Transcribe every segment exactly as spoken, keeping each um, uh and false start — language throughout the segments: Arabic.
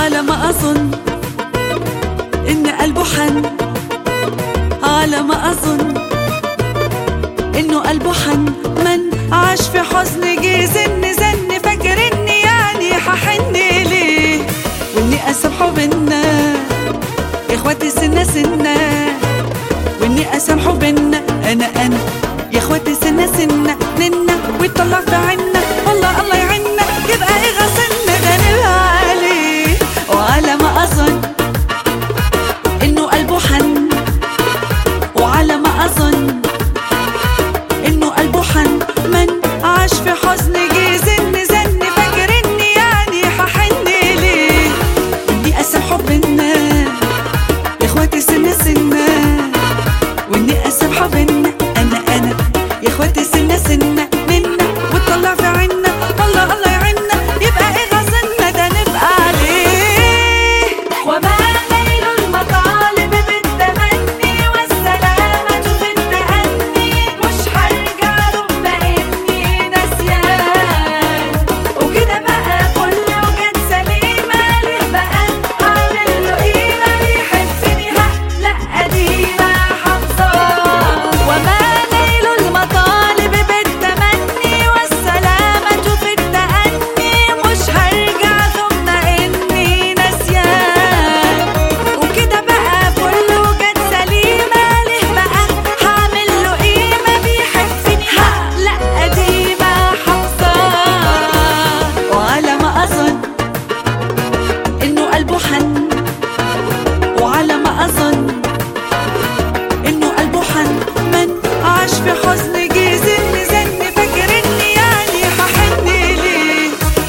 على ما أظن إن قلبه حن، على ما أظن إنه قلبه حن. من عاش في حزن جه زن زن فاكر إني يعني ححن ليه، وإني أسامحه بينا يا إخواتي سنة سنة، وإني أسامحه بينا أنا أنا يا إخواتي سنة سنة ننا، ويطلع في عنا والله الله يعنا، يبقى إيه غسلنا غنبها عليه. وعلى ما أظن إنه قلبه حن، وعلى ما أظن إنه قلبه حن. من عاش في حزن جه زن زن فاكر إني يعني ححن ليه، وإني أسامحه بينا يا إخواتي سنة سنة، وإني أسامحه بينا أنا أنا يا إخواتي سنة سنة ننا، وتطلع في عنا والله الله يعنا، يبقى إيه غزلنا ده نبقى عليه. وما نيل المطالب بالتمني والسلامة في التأني، مش هرجع رغم إني نسيان، وكده بقى كل وجد سليمة، ليه بقى أعمل له قيمة بيحبني ها لأ قديمة حافظاه. وما نيل المطالب بالتمني والسلامة في التأني، مش هرجع ثم إني نسيان، وكده بقى كل وجد سليمة، ليه بقى هعمل له قيمة بيحبني ها لأ قديمة حافظاه. وعلى ما أظن إنه قلبه حن، وعلى ما أظن إنه قلبه حن. من عاش في حزن جه زن زن فاكر إني يعني ححن ليه.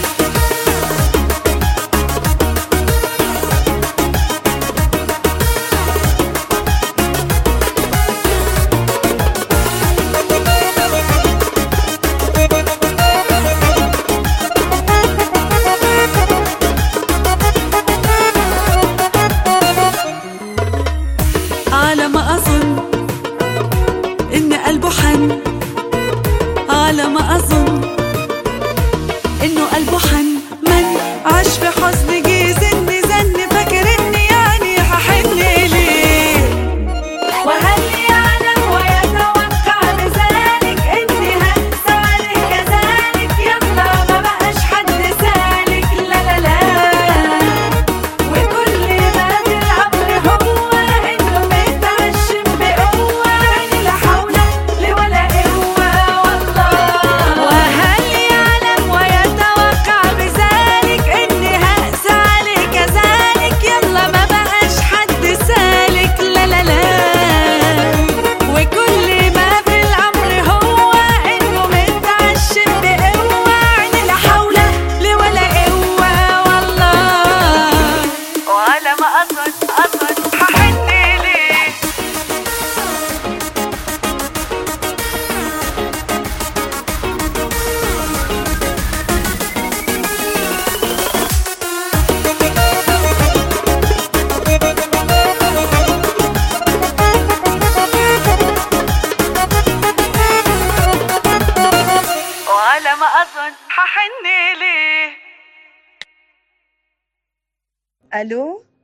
على ما أظن إن قلبه حن، على ما أظن إنه قلبه حن. من عاش في حزن جه زن زن فاكر إني يعني ححن ليه، وهل يعلم ويتوقع بذلك إني هنسى عليه كذلك، يلا ما بقاش حد سالك لا لا لا، وكل ما في الأمر هو إنه متعشم بقوة، عيني لا حول لي ولا قوة والله. وهل يعلم ويتوقع بذلك إني هقسى عليه كذلك، يلا ما بقاش حد سالك لا لا لا، وكل ما في الأمر هو إنه متعشم بقوة، عيني لا حول لي ولا قوة والله. وعلى ما أظن أظن ححن ليه. وعلى ما أظن ححن ليه. الو